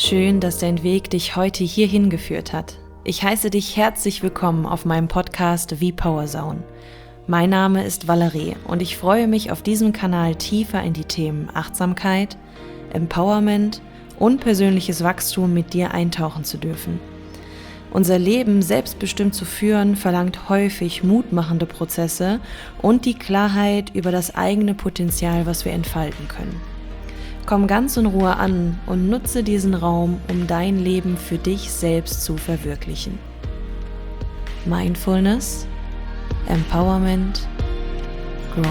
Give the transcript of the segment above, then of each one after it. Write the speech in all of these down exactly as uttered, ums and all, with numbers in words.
Schön, dass dein Weg dich heute hierhin geführt hat. Ich heiße dich herzlich willkommen auf meinem Podcast V-Power Zone. Mein Name ist Valerie und ich freue mich, auf diesem Kanal tiefer in die Themen Achtsamkeit, Empowerment und persönliches Wachstum mit dir eintauchen zu dürfen. Unser Leben selbstbestimmt zu führen, verlangt häufig mutmachende Prozesse und die Klarheit über das eigene Potenzial, was wir entfalten können. Komm ganz in Ruhe an und nutze diesen Raum, um dein Leben für dich selbst zu verwirklichen. Mindfulness, Empowerment, Growth.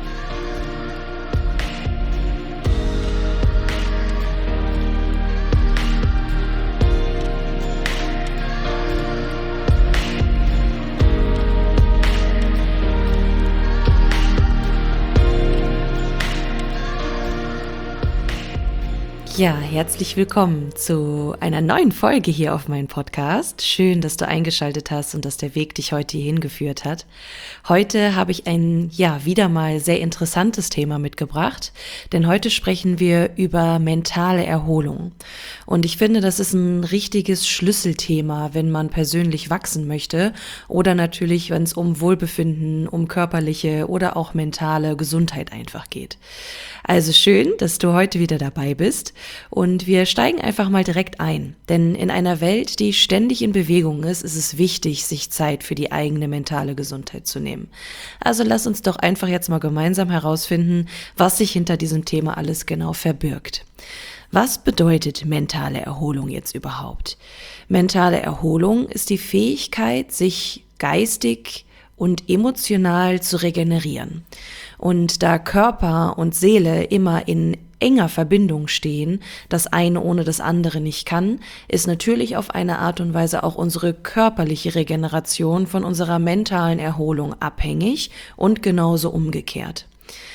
Ja, herzlich willkommen zu einer neuen Folge hier auf meinem Podcast. Schön, dass du eingeschaltet hast und dass der Weg dich heute hierhin geführt hat. Heute habe ich ein, ja, wieder mal sehr interessantes Thema mitgebracht, denn heute sprechen wir über mentale Erholung. Und ich finde, das ist ein richtiges Schlüsselthema, wenn man persönlich wachsen möchte oder natürlich, wenn es um Wohlbefinden, um körperliche oder auch mentale Gesundheit einfach geht. Also schön, dass du heute wieder dabei bist und wir steigen einfach mal direkt ein. Denn in einer Welt, die ständig in Bewegung ist, ist es wichtig, sich Zeit für die eigene mentale Gesundheit zu nehmen. Also lass uns doch einfach jetzt mal gemeinsam herausfinden, was sich hinter diesem Thema alles genau verbirgt. Was bedeutet mentale Erholung jetzt überhaupt? Mentale Erholung ist die Fähigkeit, sich geistig und emotional zu regenerieren. Und da Körper und Seele immer in enger Verbindung stehen, das eine ohne das andere nicht kann, ist natürlich auf eine Art und Weise auch unsere körperliche Regeneration von unserer mentalen Erholung abhängig und genauso umgekehrt.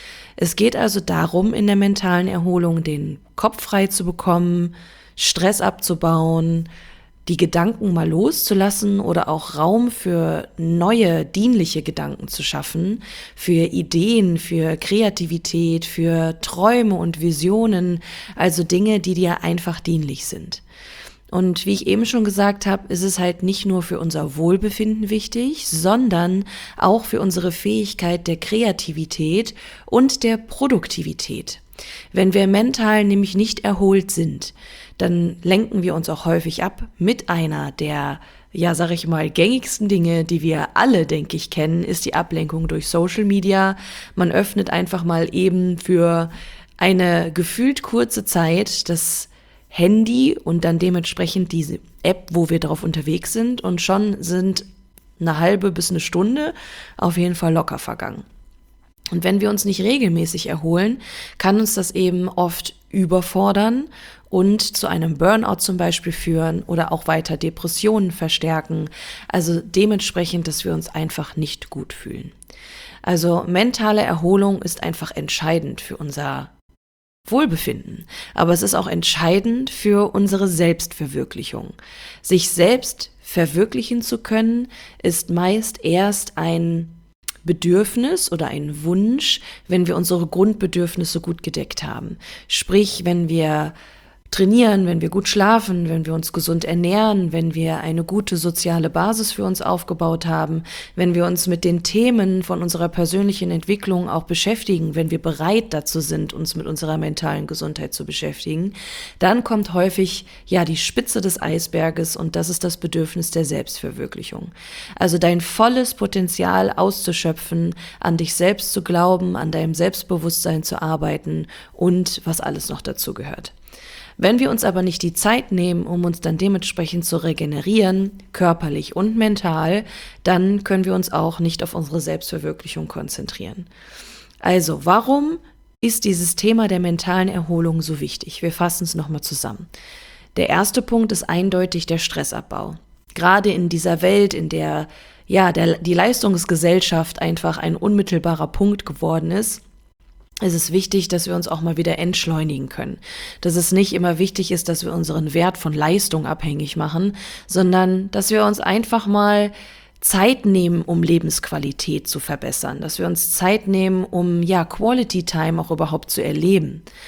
Es geht also darum, in der mentalen Erholung den Kopf frei zu bekommen, Stress abzubauen, die Gedanken mal loszulassen oder auch Raum für neue, dienliche Gedanken zu schaffen, für Ideen, für Kreativität, für Träume und Visionen, also Dinge, die dir einfach dienlich sind. Und wie ich eben schon gesagt habe, ist es halt nicht nur für unser Wohlbefinden wichtig, sondern auch für unsere Fähigkeit der Kreativität und der Produktivität. Wenn wir mental nämlich nicht erholt sind, dann lenken wir uns auch häufig ab mit einer der, ja, sag ich mal, gängigsten Dinge, die wir alle, denke ich, kennen, ist die Ablenkung durch Social Media. Man öffnet einfach mal eben für eine gefühlt kurze Zeit das Handy und dann dementsprechend diese App, wo wir drauf unterwegs sind und schon sind eine halbe bis eine Stunde auf jeden Fall locker vergangen. Und wenn wir uns nicht regelmäßig erholen, kann uns das eben oft überfordern und zu einem Burnout zum Beispiel führen oder auch weiter Depressionen verstärken. Also dementsprechend, dass wir uns einfach nicht gut fühlen. Also mentale Erholung ist einfach entscheidend für unser Wohlbefinden, aber es ist auch entscheidend für unsere Selbstverwirklichung. Sich selbst verwirklichen zu können, ist meist erst ein Bedürfnis oder ein Wunsch, wenn wir unsere Grundbedürfnisse gut gedeckt haben. Sprich, wenn wir trainieren, wenn wir gut schlafen, wenn wir uns gesund ernähren, wenn wir eine gute soziale Basis für uns aufgebaut haben, wenn wir uns mit den Themen von unserer persönlichen Entwicklung auch beschäftigen, wenn wir bereit dazu sind, uns mit unserer mentalen Gesundheit zu beschäftigen, dann kommt häufig ja die Spitze des Eisberges und das ist das Bedürfnis der Selbstverwirklichung. Also dein volles Potenzial auszuschöpfen, an dich selbst zu glauben, an deinem Selbstbewusstsein zu arbeiten und was alles noch dazu gehört. Wenn wir uns aber nicht die Zeit nehmen, um uns dann dementsprechend zu regenerieren, körperlich und mental, dann können wir uns auch nicht auf unsere Selbstverwirklichung konzentrieren. Also, warum ist dieses Thema der mentalen Erholung so wichtig? Wir fassen es nochmal zusammen. Der erste Punkt ist eindeutig der Stressabbau. Gerade in dieser Welt, in der ja der, die Leistungsgesellschaft einfach ein unmittelbarer Punkt geworden ist, es ist wichtig, dass wir uns auch mal wieder entschleunigen können. Dass es nicht immer wichtig ist, dass wir unseren Wert von Leistung abhängig machen, sondern dass wir uns einfach mal Zeit nehmen, um Lebensqualität zu verbessern. Dass wir uns Zeit nehmen, um ja Quality Time auch überhaupt zu erleben.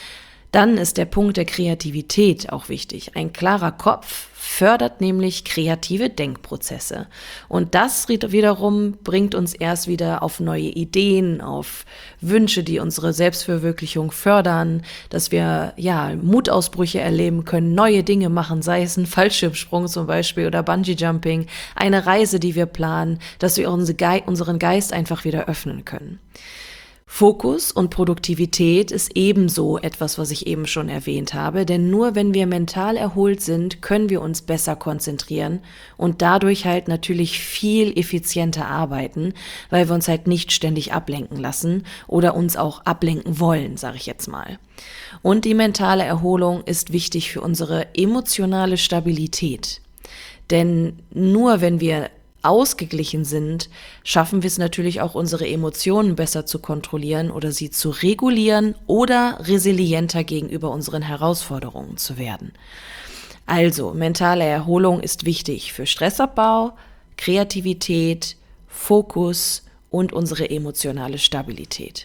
Dann ist der Punkt der Kreativität auch wichtig. Ein klarer Kopf fördert nämlich kreative Denkprozesse. Und das wiederum bringt uns erst wieder auf neue Ideen, auf Wünsche, die unsere Selbstverwirklichung fördern, dass wir ja Mutausbrüche erleben können, neue Dinge machen, sei es ein Fallschirmsprung zum Beispiel oder Bungee-Jumping, eine Reise, die wir planen, dass wir unseren Geist einfach wieder öffnen können. Fokus und Produktivität ist ebenso etwas, was ich eben schon erwähnt habe, denn nur wenn wir mental erholt sind, können wir uns besser konzentrieren und dadurch halt natürlich viel effizienter arbeiten, weil wir uns halt nicht ständig ablenken lassen oder uns auch ablenken wollen, sage ich jetzt mal. Und die mentale Erholung ist wichtig für unsere emotionale Stabilität, denn nur wenn wir ausgeglichen sind, schaffen wir es natürlich auch, unsere Emotionen besser zu kontrollieren oder sie zu regulieren oder resilienter gegenüber unseren Herausforderungen zu werden. Also, mentale Erholung ist wichtig für Stressabbau, Kreativität, Fokus und unsere emotionale Stabilität.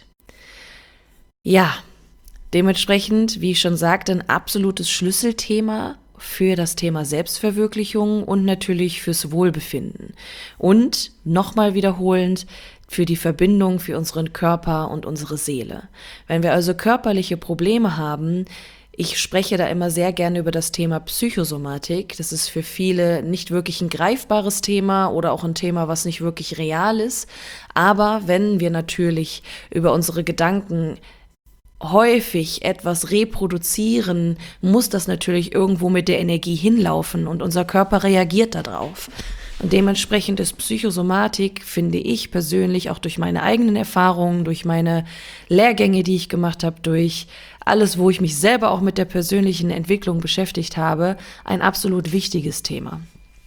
Ja, dementsprechend, wie ich schon sagte, ein absolutes Schlüsselthema für das Thema Selbstverwirklichung und natürlich fürs Wohlbefinden. Und nochmal wiederholend, für die Verbindung für unseren Körper und unsere Seele. Wenn wir also körperliche Probleme haben, ich spreche da immer sehr gerne über das Thema Psychosomatik. Das ist für viele nicht wirklich ein greifbares Thema oder auch ein Thema, was nicht wirklich real ist. Aber wenn wir natürlich über unsere Gedanken häufig etwas reproduzieren, muss das natürlich irgendwo mit der Energie hinlaufen und unser Körper reagiert darauf. Und dementsprechend ist Psychosomatik, finde ich persönlich, auch durch meine eigenen Erfahrungen, durch meine Lehrgänge, die ich gemacht habe, durch alles, wo ich mich selber auch mit der persönlichen Entwicklung beschäftigt habe, ein absolut wichtiges Thema.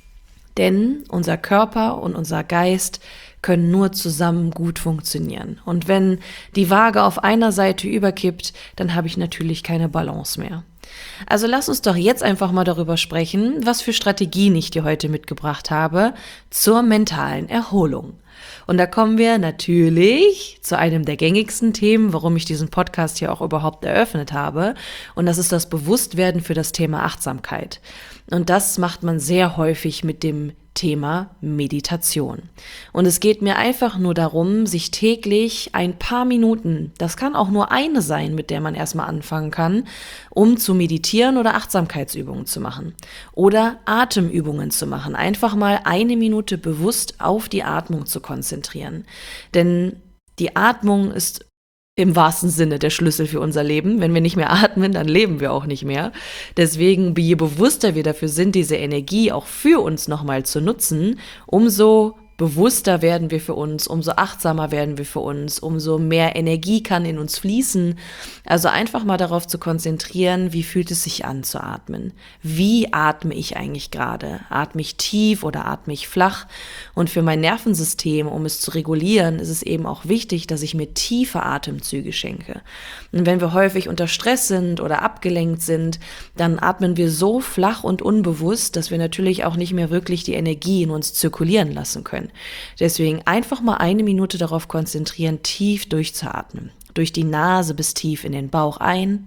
Denn unser Körper und unser Geist können nur zusammen gut funktionieren. Und wenn die Waage auf einer Seite überkippt, dann habe ich natürlich keine Balance mehr. Also lass uns doch jetzt einfach mal darüber sprechen, was für Strategien ich dir heute mitgebracht habe zur mentalen Erholung. Und da kommen wir natürlich zu einem der gängigsten Themen, warum ich diesen Podcast hier auch überhaupt eröffnet habe. Und das ist das Bewusstwerden für das Thema Achtsamkeit. Und das macht man sehr häufig mit dem Thema Meditation. Und es geht mir einfach nur darum, sich täglich ein paar Minuten, das kann auch nur eine sein, mit der man erstmal anfangen kann, um zu meditieren oder Achtsamkeitsübungen zu machen oder Atemübungen zu machen. Einfach mal eine Minute bewusst auf die Atmung zu konzentrieren. Denn die Atmung ist im wahrsten Sinne der Schlüssel für unser Leben. Wenn wir nicht mehr atmen, dann leben wir auch nicht mehr. Deswegen, je bewusster wir dafür sind, diese Energie auch für uns nochmal zu nutzen, umso bewusster werden wir für uns, umso achtsamer werden wir für uns, umso mehr Energie kann in uns fließen. Also einfach mal darauf zu konzentrieren, wie fühlt es sich an zu atmen? Wie atme ich eigentlich gerade? Atme ich tief oder atme ich flach? Und für mein Nervensystem, um es zu regulieren, ist es eben auch wichtig, dass ich mir tiefe Atemzüge schenke. Und wenn wir häufig unter Stress sind oder abgelenkt sind, dann atmen wir so flach und unbewusst, dass wir natürlich auch nicht mehr wirklich die Energie in uns zirkulieren lassen können. Deswegen einfach mal eine Minute darauf konzentrieren, tief durchzuatmen. Durch die Nase bis tief in den Bauch ein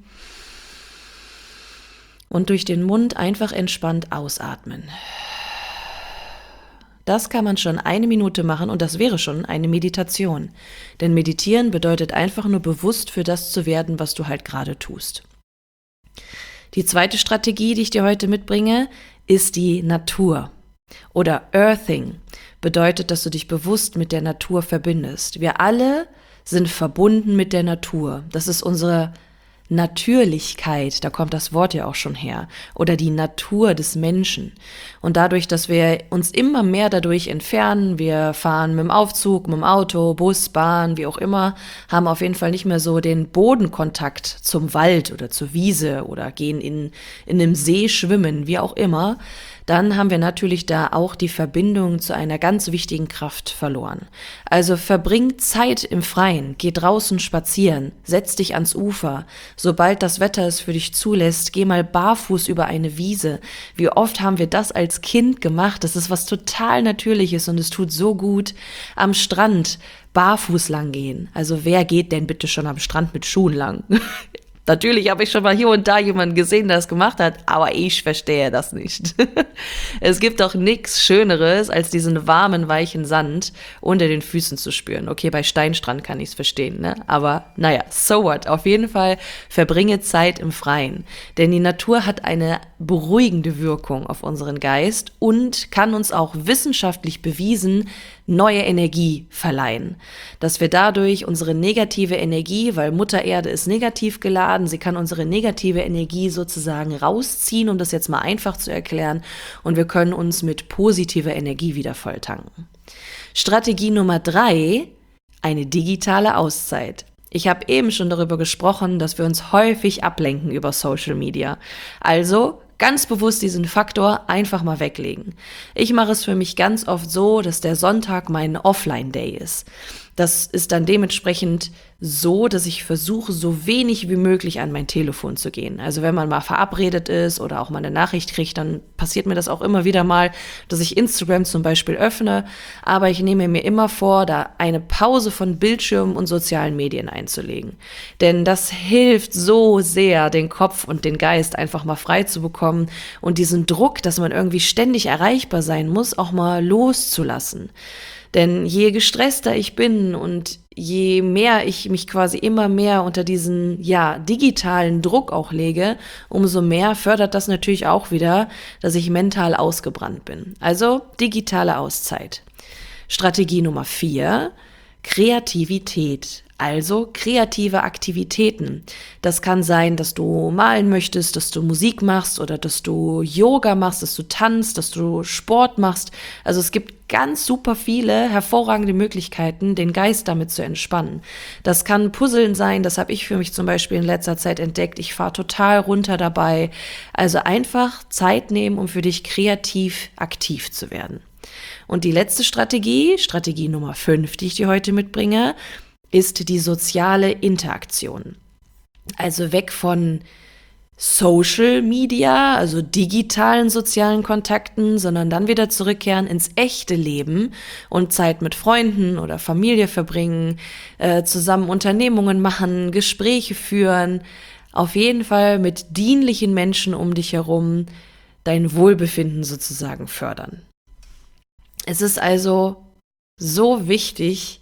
und durch den Mund einfach entspannt ausatmen. Das kann man schon eine Minute machen und das wäre schon eine Meditation. Denn meditieren bedeutet einfach nur bewusst für das zu werden, was du halt gerade tust. Die zweite Strategie, die ich dir heute mitbringe, ist die Natur. Oder Earthing bedeutet, dass du dich bewusst mit der Natur verbindest. Wir alle sind verbunden mit der Natur. Das ist unsere Natürlichkeit, da kommt das Wort ja auch schon her, oder die Natur des Menschen. Und dadurch, dass wir uns immer mehr dadurch entfernen, wir fahren mit dem Aufzug, mit dem Auto, Bus, Bahn, wie auch immer, haben auf jeden Fall nicht mehr so den Bodenkontakt zum Wald oder zur Wiese oder gehen in, in einem See schwimmen, wie auch immer, dann haben wir natürlich da auch die Verbindung zu einer ganz wichtigen Kraft verloren. Also verbring Zeit im Freien, geh draußen spazieren, setz dich ans Ufer. Sobald das Wetter es für dich zulässt, geh mal barfuß über eine Wiese. Wie oft haben wir das als Kind gemacht? Das ist was total Natürliches und es tut so gut. Am Strand barfuß lang gehen. Also wer geht denn bitte schon am Strand mit Schuhen lang? Natürlich habe ich schon mal hier und da jemanden gesehen, der das gemacht hat, aber ich verstehe das nicht. Es gibt doch nichts Schöneres, als diesen warmen, weichen Sand unter den Füßen zu spüren. Okay, bei Steinstrand kann ich es verstehen, ne? Aber naja, so what. Auf jeden Fall verbringe Zeit im Freien. Denn die Natur hat eine beruhigende Wirkung auf unseren Geist und kann uns auch wissenschaftlich bewiesen neue Energie verleihen. Dass wir dadurch unsere negative Energie, weil Mutter Erde ist negativ geladen, sie kann unsere negative Energie sozusagen rausziehen, um das jetzt mal einfach zu erklären, und wir können uns mit positiver Energie wieder volltanken. Strategie Nummer drei, eine digitale Auszeit. Ich habe eben schon darüber gesprochen, dass wir uns häufig ablenken über Social Media. Also ganz bewusst diesen Faktor einfach mal weglegen. Ich mache es für mich ganz oft so, dass der Sonntag mein Offline-Day ist. Das ist dann dementsprechend so, dass ich versuche, so wenig wie möglich an mein Telefon zu gehen. Also wenn man mal verabredet ist oder auch mal eine Nachricht kriegt, dann passiert mir das auch immer wieder mal, dass ich Instagram zum Beispiel öffne. Aber ich nehme mir immer vor, da eine Pause von Bildschirmen und sozialen Medien einzulegen. Denn das hilft so sehr, den Kopf und den Geist einfach mal frei zu bekommen und diesen Druck, dass man irgendwie ständig erreichbar sein muss, auch mal loszulassen. Denn je gestresster ich bin und je mehr ich mich quasi immer mehr unter diesen, ja, digitalen Druck auch lege, umso mehr fördert das natürlich auch wieder, dass ich mental ausgebrannt bin. Also digitale Auszeit. Strategie Nummer vier, Kreativität. Also kreative Aktivitäten. Das kann sein, dass du malen möchtest, dass du Musik machst oder dass du Yoga machst, dass du tanzt, dass du Sport machst. Also es gibt ganz super viele hervorragende Möglichkeiten, den Geist damit zu entspannen. Das kann Puzzeln sein, das habe ich für mich zum Beispiel in letzter Zeit entdeckt. Ich fahre total runter dabei. Also einfach Zeit nehmen, um für dich kreativ aktiv zu werden. Und die letzte Strategie, Strategie Nummer fünf, die ich dir heute mitbringe, ist die soziale Interaktion. Also weg von Social Media, also digitalen sozialen Kontakten, sondern dann wieder zurückkehren ins echte Leben und Zeit mit Freunden oder Familie verbringen, äh, zusammen Unternehmungen machen, Gespräche führen, auf jeden Fall mit dienlichen Menschen um dich herum dein Wohlbefinden sozusagen fördern. Es ist also so wichtig,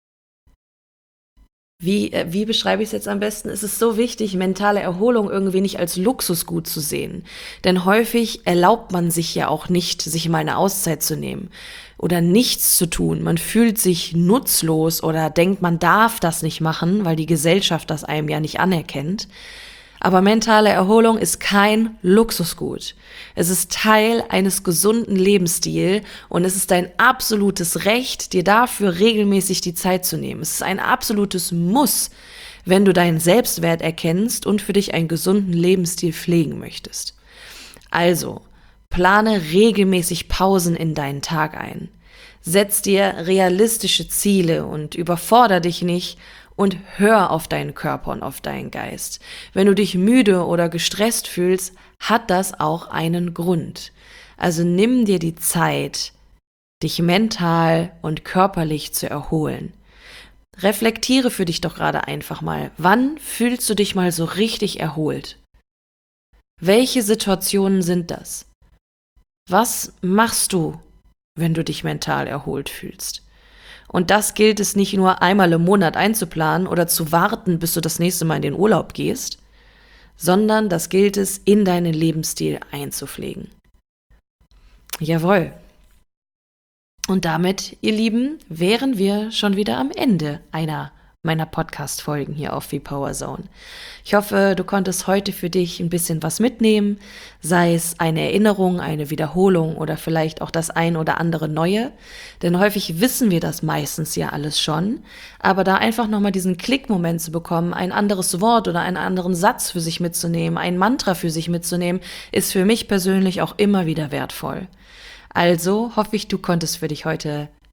Wie, äh, wie beschreibe ich es jetzt am besten? Es ist so wichtig, mentale Erholung irgendwie nicht als Luxusgut zu sehen. Denn häufig erlaubt man sich ja auch nicht, sich mal eine Auszeit zu nehmen oder nichts zu tun. Man fühlt sich nutzlos oder denkt, man darf das nicht machen, weil die Gesellschaft das einem ja nicht anerkennt. Aber mentale Erholung ist kein Luxusgut. Es ist Teil eines gesunden Lebensstils und es ist dein absolutes Recht, dir dafür regelmäßig die Zeit zu nehmen. Es ist ein absolutes Muss, wenn du deinen Selbstwert erkennst und für dich einen gesunden Lebensstil pflegen möchtest. Also, plane regelmäßig Pausen in deinen Tag ein. Setz dir realistische Ziele und überfordere dich nicht und hör auf deinen Körper und auf deinen Geist. Wenn du dich müde oder gestresst fühlst, hat das auch einen Grund. Also nimm dir die Zeit, dich mental und körperlich zu erholen. Reflektiere für dich doch gerade einfach mal, wann fühlst du dich mal so richtig erholt? Welche Situationen sind das? Was machst du, wenn du dich mental erholt fühlst? Und das gilt es nicht nur einmal im Monat einzuplanen oder zu warten, bis du das nächste Mal in den Urlaub gehst, sondern das gilt es, in deinen Lebensstil einzupflegen. Jawohl. Und damit, ihr Lieben, wären wir schon wieder am Ende einer meiner Podcast-Folgen hier auf V-Power Zone. Ich hoffe, du konntest heute für dich ein bisschen was mitnehmen, sei es eine Erinnerung, eine Wiederholung oder vielleicht auch das ein oder andere Neue. Denn häufig wissen wir das meistens ja alles schon, aber da einfach nochmal diesen Klickmoment zu bekommen, ein anderes Wort oder einen anderen Satz für sich mitzunehmen, ein Mantra für sich mitzunehmen, ist für mich persönlich auch immer wieder wertvoll. Also hoffe ich, du konntest für dich heute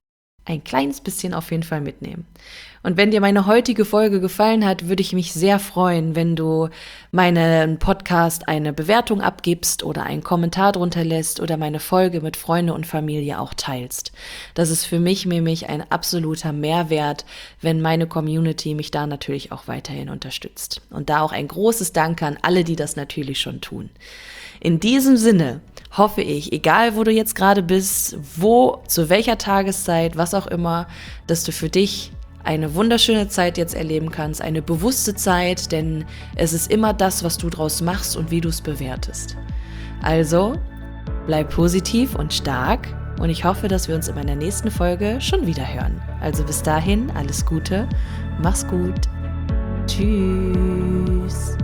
ein kleines bisschen auf jeden Fall mitnehmen. Und wenn dir meine heutige Folge gefallen hat, würde ich mich sehr freuen, wenn du meinen Podcast eine Bewertung abgibst oder einen Kommentar drunter lässt oder meine Folge mit Freunde und Familie auch teilst. Das ist für mich nämlich ein absoluter Mehrwert, wenn meine Community mich da natürlich auch weiterhin unterstützt. Und da auch ein großes Danke an alle, die das natürlich schon tun. In diesem Sinne hoffe ich, egal wo du jetzt gerade bist, wo, zu welcher Tageszeit, was auch immer, dass du für dich eine wunderschöne Zeit jetzt erleben kannst, eine bewusste Zeit, denn es ist immer das, was du draus machst und wie du es bewertest. Also, bleib positiv und stark und ich hoffe, dass wir uns in meiner nächsten Folge schon wieder hören. Also bis dahin, alles Gute, mach's gut, tschüss.